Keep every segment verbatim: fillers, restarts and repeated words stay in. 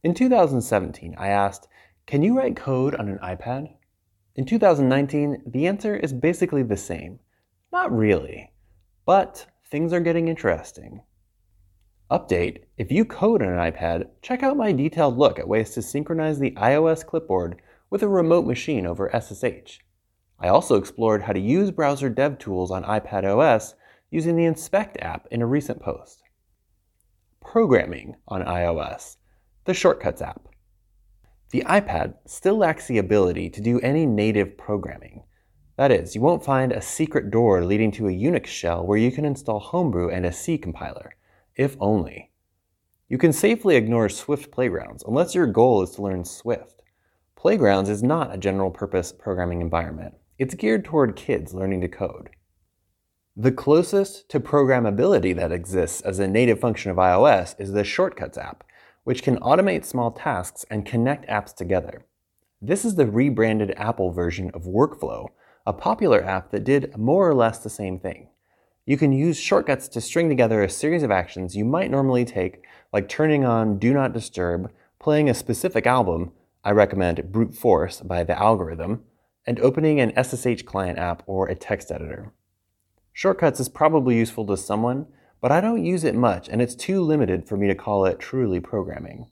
In two thousand seventeen, I asked, can you write code on an iPad? In two thousand nineteen, the answer is basically the same. Not really, but things are getting interesting. Update: if you code on an iPad, check out my detailed look at ways to synchronize the iOS clipboard with a remote machine over S S H. I also explored how to use browser dev tools on iPadOS using the Inspect app in a recent post. Programming on iOS, the Shortcuts app. The iPad still lacks the ability to do any native programming. That is, you won't find a secret door leading to a Unix shell where you can install Homebrew and a C compiler. If only. You can safely ignore Swift Playgrounds unless your goal is to learn Swift. Playgrounds is not a general-purpose programming environment. It's geared toward kids learning to code. The closest to programmability that exists as a native function of iOS is the Shortcuts app, which can automate small tasks and connect apps together. This is the rebranded Apple version of Workflow, a popular app that did more or less the same thing. You can use shortcuts to string together a series of actions you might normally take, like turning on Do Not Disturb, playing a specific album, I recommend Brute Force by The Algorithm, and opening an S S H client app or a text editor. Shortcuts is probably useful to someone, but I don't use it much and it's too limited for me to call it truly programming.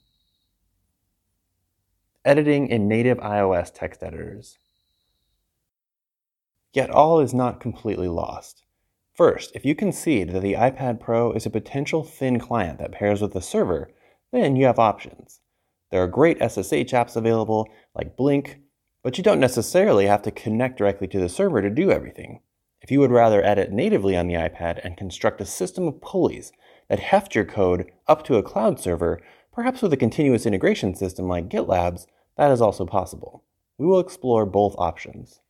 Editing in native iOS text editors. Yet all is not completely lost. First, if you concede that the iPad Pro is a potential thin client that pairs with a server, then you have options. There are great S S H apps available, like Blink, but you don't necessarily have to connect directly to the server to do everything. If you would rather edit natively on the iPad and construct a system of pulleys that heft your code up to a cloud server, perhaps with a continuous integration system like GitLab's, that is also possible. We will explore both options.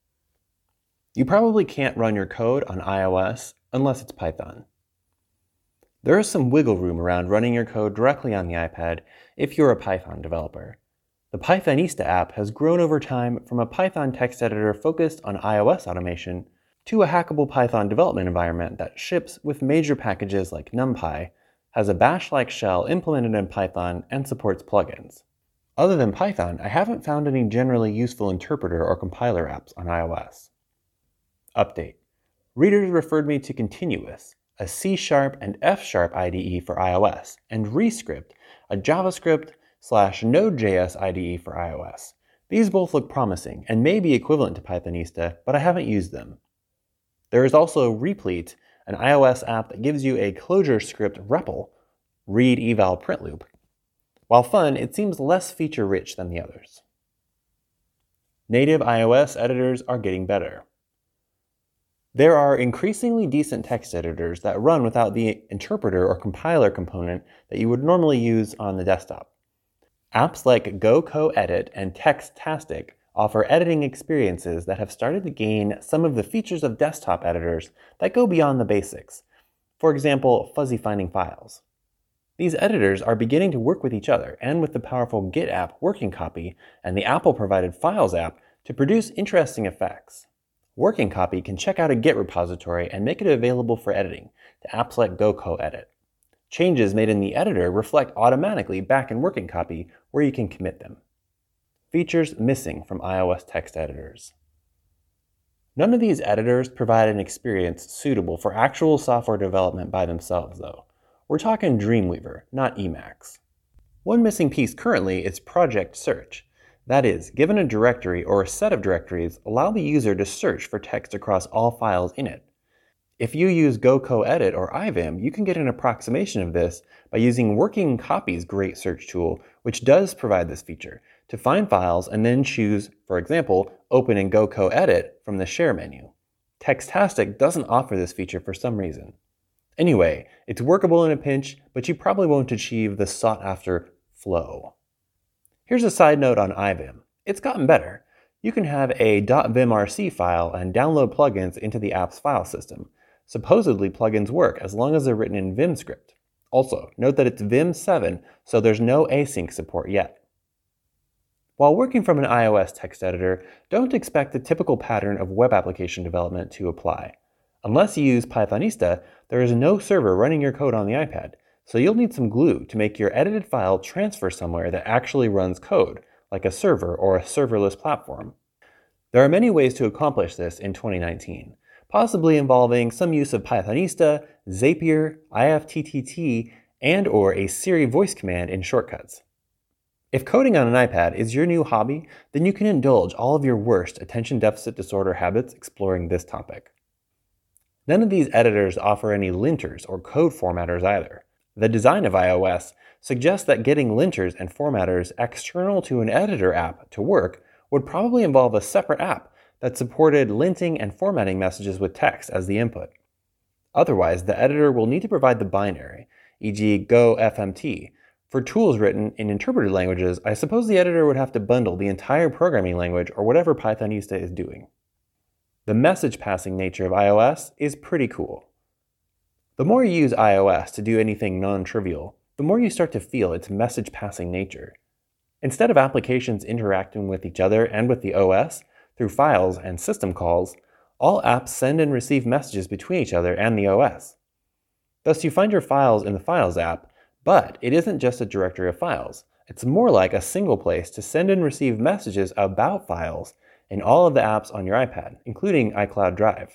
You probably can't run your code on iOS unless it's Python. There is some wiggle room around running your code directly on the iPad if you're a Python developer. The Pythonista app has grown over time from a Python text editor focused on iOS automation to a hackable Python development environment that ships with major packages like NumPy, has a bash-like shell implemented in Python, and supports plugins. Other than Python, I haven't found any generally useful interpreter or compiler apps on iOS. Update. Readers referred me to Continuous, a C Sharp and F Sharp I D E for iOS, and Rescript, a JavaScript slash Node.js I D E for iOS. These both look promising and may be equivalent to Pythonista, but I haven't used them. There is also Replete, an iOS app that gives you a ClojureScript R E P L, read eval print loop. While fun, it seems less feature-rich than the others. Native iOS editors are getting better. There are increasingly decent text editors that run without the interpreter or compiler component that you would normally use on the desktop. Apps like GoCoEdit and Textastic offer editing experiences that have started to gain some of the features of desktop editors that go beyond the basics. For example, fuzzy finding files. These editors are beginning to work with each other and with the powerful Git app Working Copy and the Apple-provided Files app to produce interesting effects. Working Copy can check out a Git repository and make it available for editing to apps like GoCoEdit. Changes made in the editor reflect automatically back in Working Copy where you can commit them. Features missing from iOS text editors. None of these editors provide an experience suitable for actual software development by themselves, though. We're talking Dreamweaver, not Emacs. One missing piece currently is Project Search. That is, given a directory or a set of directories, allow the user to search for text across all files in it. If you use GoCoEdit or I Vim, you can get an approximation of this by using Working Copy's great search tool, which does provide this feature, to find files and then choose, for example, Open in GoCoEdit from the Share menu. Textastic doesn't offer this feature for some reason. Anyway, it's workable in a pinch, but you probably won't achieve the sought-after flow. Here's a side note on I Vim. It's gotten better. You can have a .vimrc file and download plugins into the app's file system. Supposedly, plugins work as long as they're written in Vim script. Also, note that it's Vim seven, so there's no async support yet. While working from an iOS text editor, don't expect the typical pattern of web application development to apply. Unless you use Pythonista, there is no server running your code on the iPad, so you'll need some glue to make your edited file transfer somewhere that actually runs code, like a server or a serverless platform. There are many ways to accomplish this in twenty nineteen, possibly involving some use of Pythonista, Zapier, I F T T T, and or a Siri voice command in shortcuts. If coding on an iPad is your new hobby, then you can indulge all of your worst attention deficit disorder habits exploring this topic. None of these editors offer any linters or code formatters either. The design of iOS suggests that getting linters and formatters external to an editor app to work would probably involve a separate app that supported linting and formatting messages with text as the input. Otherwise, the editor will need to provide the binary, for example Go F M T. For tools written in interpreted languages, I suppose the editor would have to bundle the entire programming language or whatever Pythonista is doing. The message passing nature of iOS is pretty cool. The more you use iOS to do anything non-trivial, the more you start to feel its message passing nature. Instead of applications interacting with each other and with the O S through files and system calls, all apps send and receive messages between each other and the O S. Thus, you find your files in the Files app, but it isn't just a directory of files. It's more like a single place to send and receive messages about files in all of the apps on your iPad, including iCloud Drive.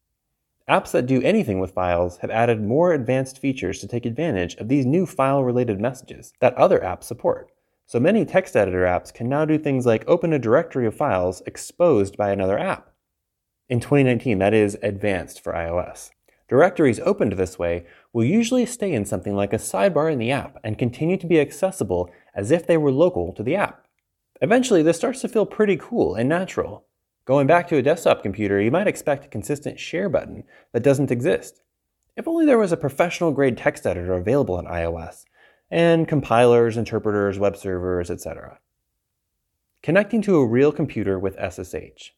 Apps that do anything with files have added more advanced features to take advantage of these new file-related messages that other apps support. So many text editor apps can now do things like open a directory of files exposed by another app. In twenty nineteen, that is advanced for iOS. Directories opened this way will usually stay in something like a sidebar in the app and continue to be accessible as if they were local to the app. Eventually, this starts to feel pretty cool and natural. Going back to a desktop computer, you might expect a consistent share button that doesn't exist. If only there was a professional-grade text editor available on iOS, and compilers, interpreters, web servers, et cetera. Connecting to a real computer with S S H.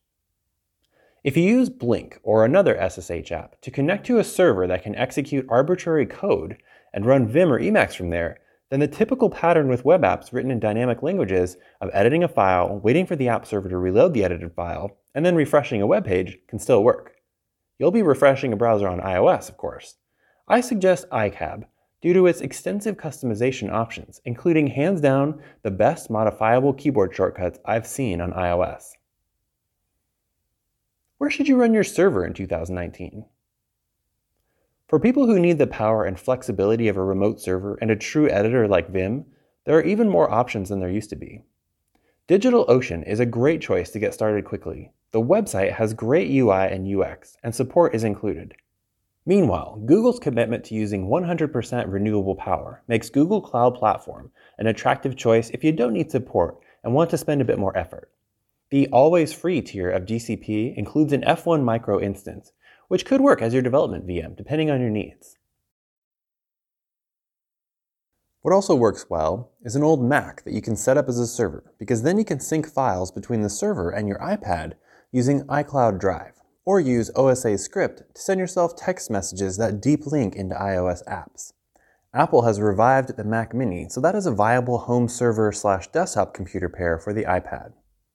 If you use Blink or another S S H app to connect to a server that can execute arbitrary code and run Vim or Emacs from there, then the typical pattern with web apps written in dynamic languages of editing a file, waiting for the app server to reload the edited file, and then refreshing a web page can still work. You'll be refreshing a browser on iOS, of course. I suggest iCab due to its extensive customization options, including hands down the best modifiable keyboard shortcuts I've seen on iOS. Where should you run your server in two thousand nineteen? For people who need the power and flexibility of a remote server and a true editor like Vim, there are even more options than there used to be. DigitalOcean is a great choice to get started quickly. The website has great U I and U X, and support is included. Meanwhile, Google's commitment to using one hundred percent renewable power makes Google Cloud Platform an attractive choice if you don't need support and want to spend a bit more effort. The always free tier of G C P includes an F one micro instance, which could work as your development V M depending on your needs. What also works well is an old Mac that you can set up as a server, because then you can sync files between the server and your iPad using iCloud Drive, or use O S A Script to send yourself text messages that deep link into iOS apps. Apple has revived the Mac Mini, so that is a viable home server slash desktop computer pair for the iPad.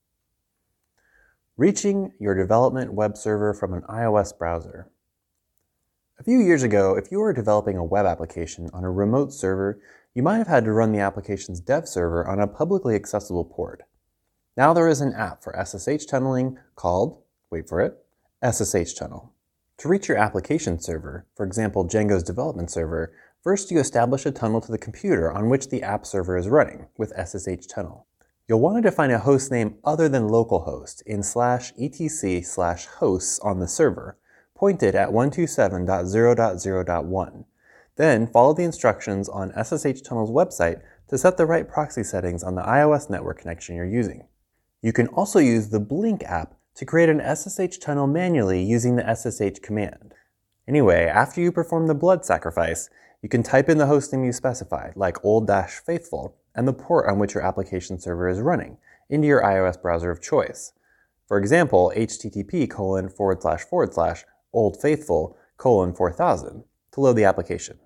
Reaching your development web server from an iOS browser. A few years ago, if you were developing a web application on a remote server, you might have had to run the application's dev server on a publicly accessible port. Now there is an app for S S H tunneling called, wait for it, S S H Tunnel. To reach your application server, for example Django's development server, first you establish a tunnel to the computer on which the app server is running with S S H Tunnel. You'll want to define a host name other than localhost in slash etc slash hosts on the server, pointed at one two seven dot zero dot zero dot one. Then follow the instructions on S S H Tunnel's website to set the right proxy settings on the iOS network connection you're using. You can also use the Blink app to create an S S H tunnel manually using the S S H command. Anyway, after you perform the blood sacrifice, you can type in the hostname you specified, like old-faithful, and the port on which your application server is running, into your iOS browser of choice. For example, http colon forward slash forward slash oldfaithful colon four thousand to load the application.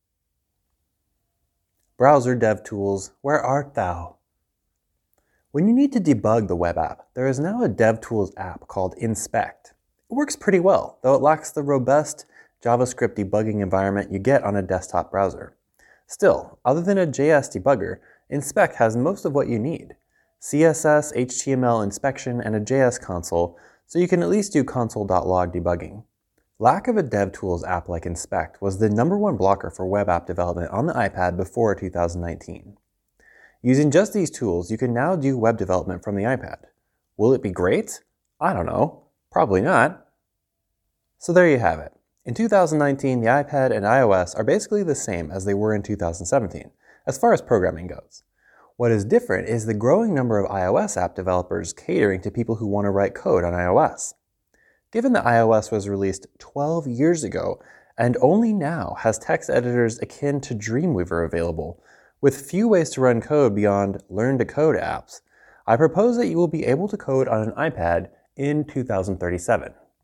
Browser DevTools, where art thou? When you need to debug the web app, there is now a DevTools app called Inspect. It works pretty well, though it lacks the robust JavaScript debugging environment you get on a desktop browser. Still, other than a J S debugger, Inspect has most of what you need: C S S, H T M L inspection, and a J S console, so you can at least do console.log debugging. Lack of a DevTools app like Inspect was the number one blocker for web app development on the iPad before two thousand nineteen. Using just these tools, you can now do web development from the iPad. Will it be great? I don't know. Probably not. So there you have it. In two thousand nineteen, the iPad and iOS are basically the same as they were in two thousand seventeen, as far as programming goes. What is different is the growing number of iOS app developers catering to people who want to write code on iOS. Given that iOS was released twelve years ago, and only now has text editors akin to Dreamweaver available, with few ways to run code beyond learn-to-code apps, I propose that you will be able to code on an iPad in two thousand thirty-seven.